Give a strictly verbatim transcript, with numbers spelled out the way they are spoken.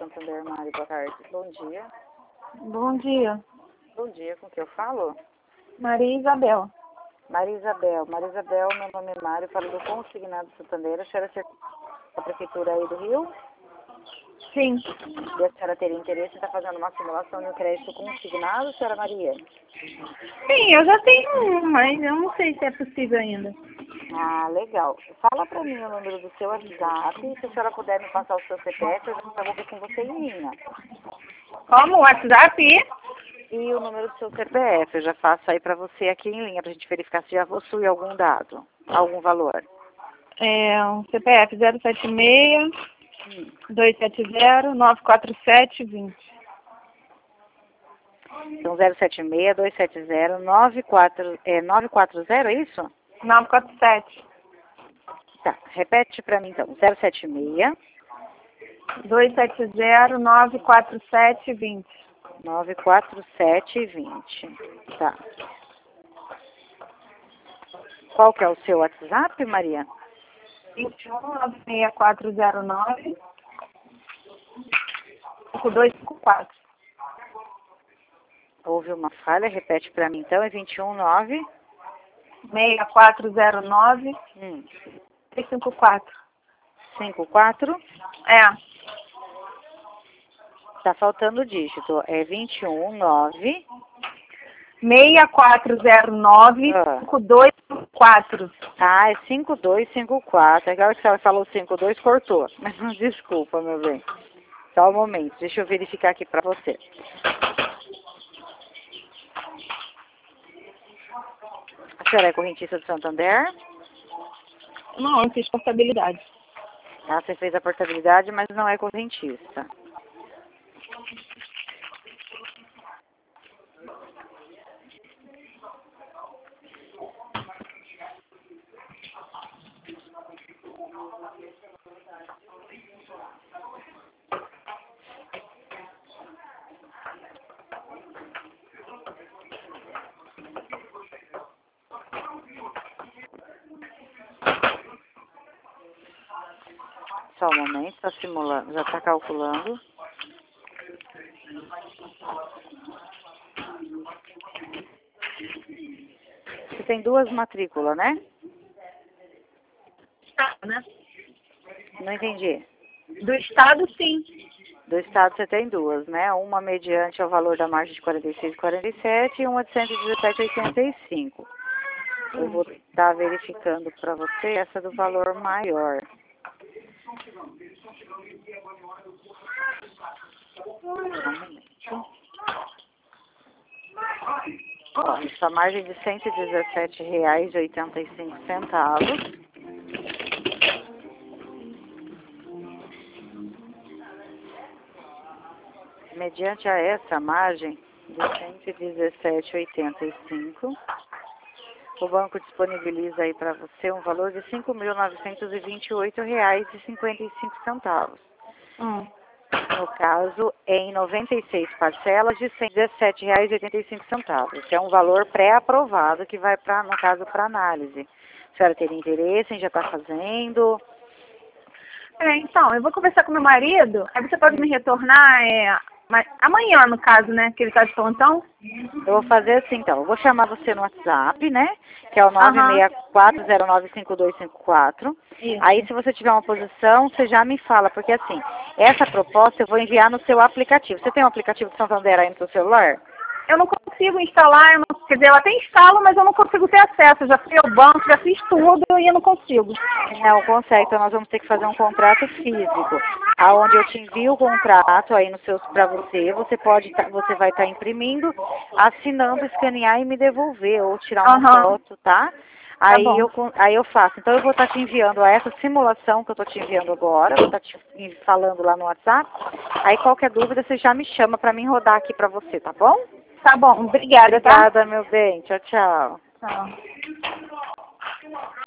Santander, Mari, boa tarde. Bom dia. Bom dia. Bom dia, com quem eu falo? Maria Isabel. Maria Isabel. Maria Isabel, meu nome é Mário, falo do Consignado Santander. A senhora é da Prefeitura aí do Rio? Sim. E a senhora teria interesse em estar fazendo uma simulação de um crédito consignado, senhora Maria? Sim, eu já tenho um, mas eu não sei se é possível ainda. Ah, legal. Fala pra mim o número do seu WhatsApp e se a senhora puder me passar o seu C P F, eu já vou ver com você em linha. Como? WhatsApp? E o número do seu C P F, eu já faço aí pra você aqui em linha, pra gente verificar se já possui algum dado, algum valor. É um C P F zero sete seis, dois sete zero, nove quatro sete, vinte. Então, zero sete seis, dois sete zero, nove quatro, é, nove quatro zero, é isso? nove quatro sete. Tá, repete pra mim então, zero sete seis, dois sete zero, nove quatro sete, vinte. nove quatro sete, vinte. Tá. Qual que é o seu WhatsApp, Maria? vinte e um, nove seis quatro zero nove, cinco dois cinco quatro. Houve uma falha, repete pra mim então, é vinte e um, nove... seis quatro zero nove, Hum. três cinco quatro. cinco quatro? É. Tá faltando o dígito, é vinte e um, nove... seis quatro zero nove, Ah. cinco dois cinco quatro. Ah, é cinco dois cinco quatro. Aquela que a senhora falou cinco dois, cortou. Mas não desculpa, meu bem. Só um momento, deixa eu verificar aqui pra você. A senhora é correntista do Santander? Não, eu fiz portabilidade. Ah, você fez a portabilidade, mas não é correntista. Só um momento, está simulando, já está calculando. Você tem duas matrículas, né? Estado, né? Não entendi. Do Estado, sim. Do Estado você tem duas, né? Uma mediante ao valor da margem de quarenta e seis vírgula quarenta e sete e uma de cento e dezessete vírgula oitenta e cinco. Eu vou estar verificando para você essa do valor maior. Um momento. Ó, essa margem de cento e dezessete reais e oitenta e cinco centavos. Mediante a essa margem de cento e dezessete reais e oitenta e cinco centavos, o banco disponibiliza aí para você um valor de cinco mil novecentos e vinte e oito reais e cinquenta e cinco centavos. Hum. No caso, em noventa e seis parcelas de cento e dezessete reais e oitenta e cinco centavos. Esse é um valor pré-aprovado que vai, pra, no caso, para análise. A senhora teria interesse em já estar fazendo? É, então, eu vou conversar com meu marido, aí você pode me retornar é, mas, amanhã, no caso, né, que ele está de plantão. Eu vou fazer assim, então. Eu vou chamar você no WhatsApp, né? Que é o nove Aham. seis quatro zero nove cinco dois cinco quatro. Isso. Aí, se você tiver uma posição, você já me fala. Porque, assim, essa proposta eu vou enviar no seu aplicativo. Você tem um aplicativo de Santander aí no seu celular? Eu não consigo instalar, eu não, quer dizer, eu até instalo, mas eu não consigo ter acesso. Eu já fui ao banco, já fiz tudo e eu não consigo. Não consegue, então nós vamos ter que fazer um contrato físico, aonde eu te envio o contrato aí no seu para você, você pode tá, você vai estar tá imprimindo, assinando, escanear e me devolver ou tirar uma Aham. foto, tá? Tá Aí bom. eu aí eu faço. Então eu vou estar tá te enviando essa simulação que eu estou te enviando agora, vou estar tá te falando lá no WhatsApp. Aí qualquer dúvida você já me chama para mim rodar aqui para você, tá bom? Tá bom, obrigada, tá? Obrigada, meu bem. Tchau, tchau. Tchau.